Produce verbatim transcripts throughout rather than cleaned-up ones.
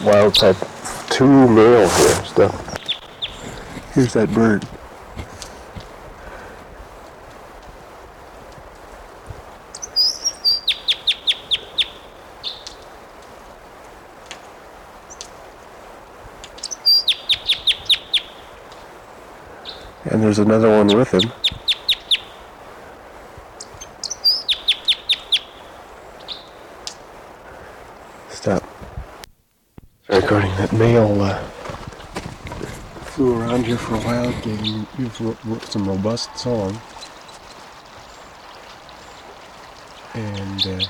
wild type. Two male here. Stuff. Here's that bird. And there's another one with him. Stop. Recording that male uh, flew around here for a while, gave him some robust song, and uh,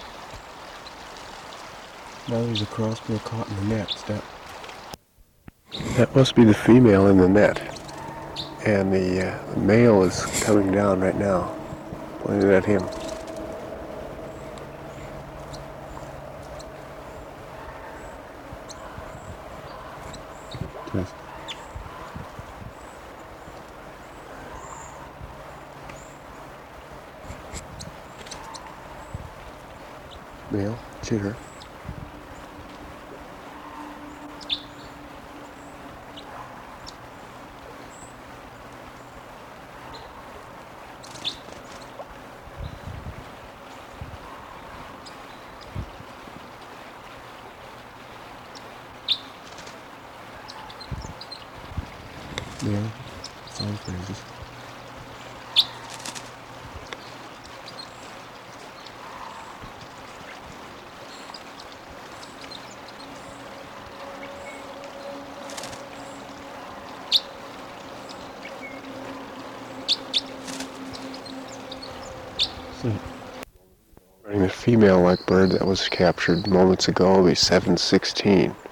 now there's a crossbill caught in the net. Stop. That must be the female in the net, and the, uh, the male is coming down right now, pointed at him. Yes. Male, chitter. Yeah, sounds crazy. The female like bird that was captured moments ago will be seven sixteen.